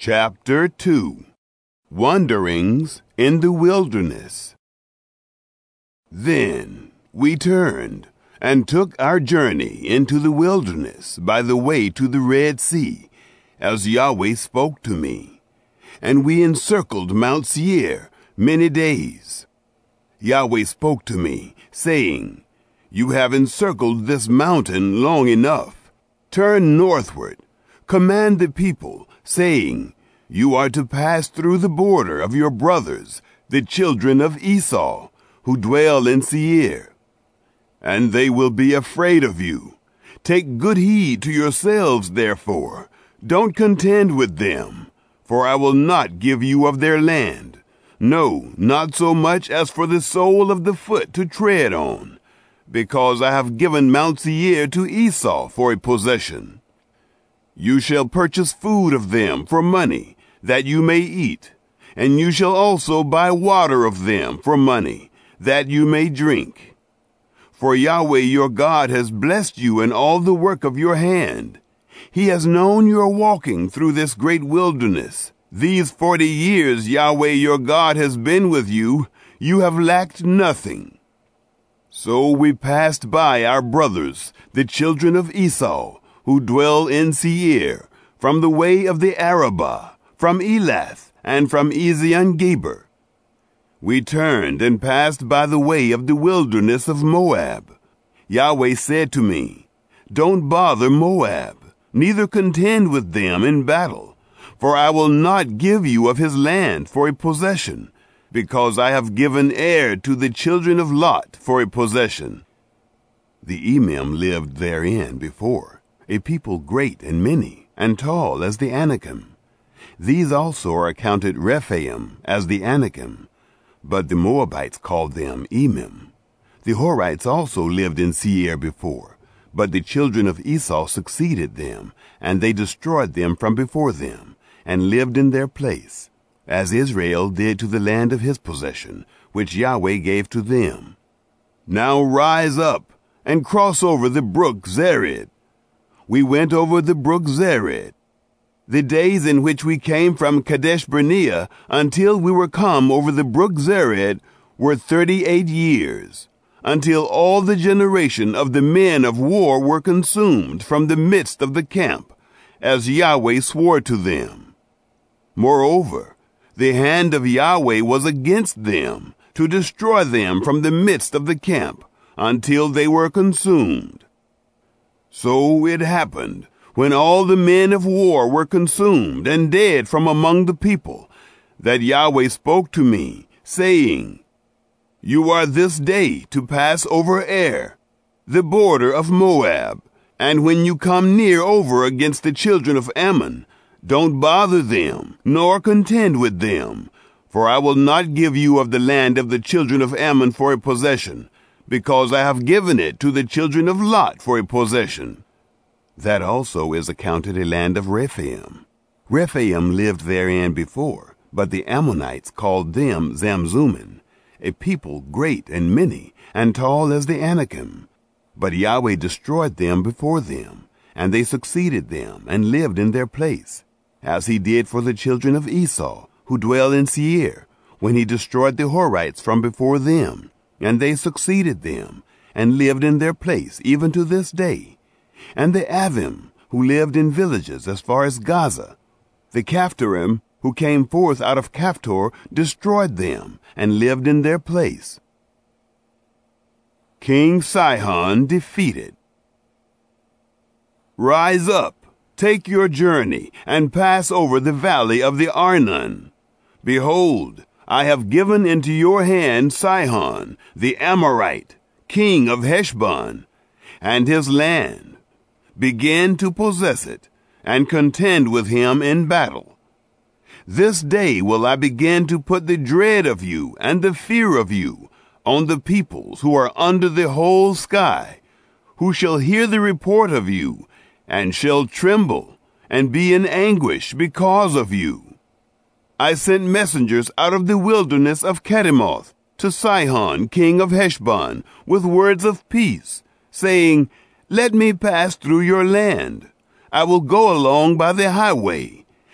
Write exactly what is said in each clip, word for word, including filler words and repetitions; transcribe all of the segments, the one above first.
Chapter two. Wanderings in the Wilderness. Then we turned and took our journey into the wilderness by the way to the Red Sea, as Yahweh spoke to me. And we encircled Mount Seir many days. Yahweh spoke to me, saying, "You have encircled this mountain long enough. Turn northward, command the people, saying, You are to pass through the border of your brothers, the children of Esau, who dwell in Seir. And they will be afraid of you. Take good heed to yourselves, therefore. Don't contend with them, for I will not give you of their land. No, not so much as for the sole of the foot to tread on, because I have given Mount Seir to Esau for a possession. You shall purchase food of them for money, that you may eat, and you shall also buy water of them for money, that you may drink. For Yahweh your God has blessed you in all the work of your hand. He has known your walking through this great wilderness. These forty years Yahweh your God has been with you, you have lacked nothing. So we passed by our brothers, the children of Esau, who dwell in Seir, from the way of the Arabah, from Elath, and from Ezion-Geber. We turned and passed by the way of the wilderness of Moab. Yahweh said to me, Don't bother Moab, neither contend with them in battle, for I will not give you of his land for a possession, because I have given Ar to the children of Lot for a possession. The Emim lived therein before, a people great and many, and tall as the Anakim. These also are accounted Rephaim as the Anakim, but the Moabites called them Emim. The Horites also lived in Seir before, but the children of Esau succeeded them, and they destroyed them from before them, and lived in their place, as Israel did to the land of his possession, which Yahweh gave to them. Now rise up, and cross over the brook Zered. We went over the brook Zered. The days in which we came from Kadesh Barnea until we were come over the brook Zered were thirty-eight years, until all the generation of the men of war were consumed from the midst of the camp, as Yahweh swore to them. Moreover, the hand of Yahweh was against them, to destroy them from the midst of the camp, until they were consumed. So it happened, when all the men of war were consumed and dead from among the people, that Yahweh spoke to me, saying, You are this day to pass over Ar, the border of Moab, and when you come near over against the children of Ammon, don't bother them, nor contend with them, for I will not give you of the land of the children of Ammon for a possession, because I have given it to the children of Lot for a possession. That also is accounted a land of Rephaim. Rephaim lived therein before, but the Ammonites called them Zamzummim, a people great and many, and tall as the Anakim. But Yahweh destroyed them before them, and they succeeded them, and lived in their place, as he did for the children of Esau, who dwell in Seir, when he destroyed the Horites from before them, and they succeeded them, and lived in their place even to this day. And the Avim, who lived in villages as far as Gaza, the Caphtorim, who came forth out of Caphtor, destroyed them, and lived in their place. King Sihon defeated. Rise up, take your journey, and pass over the valley of the Arnon. Behold, I have given into your hand Sihon, the Amorite, king of Heshbon, and his land. Begin to possess it, and contend with him in battle. This day will I begin to put the dread of you and the fear of you on the peoples who are under the whole sky, who shall hear the report of you, and shall tremble, and be in anguish because of you. I sent messengers out of the wilderness of Kedemoth to Sihon, king of Heshbon, with words of peace, saying, Let me pass through your land. I will go along by the highway.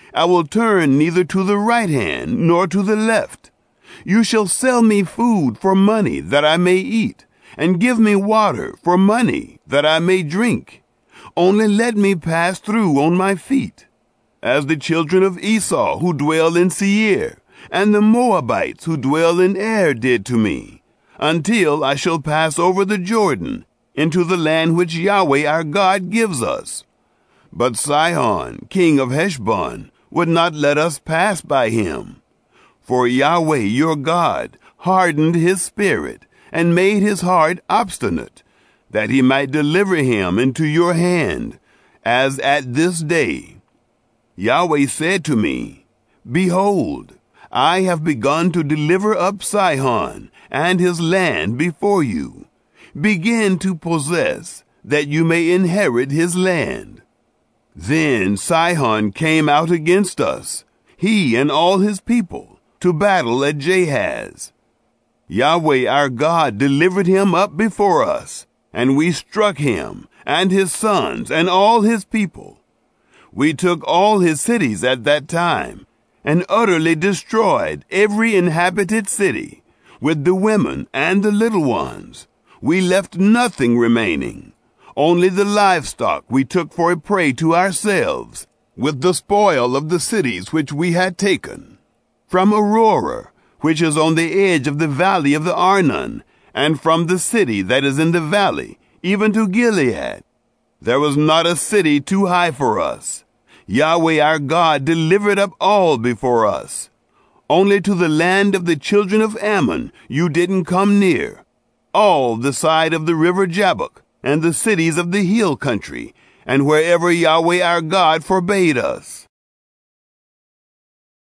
I will turn neither to the right hand nor to the left. You shall sell me food for money that I may eat, and give me water for money that I may drink. Only let me pass through on my feet, as the children of Esau who dwell in Seir, and the Moabites who dwell in Ar did to me, until I shall pass over the Jordan into the land which Yahweh our God gives us. But Sihon, king of Heshbon, would not let us pass by him. For Yahweh your God hardened his spirit, and made his heart obstinate, that he might deliver him into your hand, as at this day. Yahweh said to me, Behold, I have begun to deliver up Sihon and his land before you. Begin to possess, that you may inherit his land. Then Sihon came out against us, he and all his people, to battle at Jahaz. Yahweh our God delivered him up before us, and we struck him, and his sons, and all his people. We took all his cities at that time, and utterly destroyed every inhabited city, with the women and the little ones. We left nothing remaining. Only the livestock we took for a prey to ourselves, with the spoil of the cities which we had taken. From Aurora, which is on the edge of the valley of the Arnon, and from the city that is in the valley, even to Gilead, there was not a city too high for us. Yahweh our God delivered up all before us. Only to the land of the children of Ammon you didn't come near, all the side of the river Jabbok, and the cities of the hill country, and wherever Yahweh our God forbade us.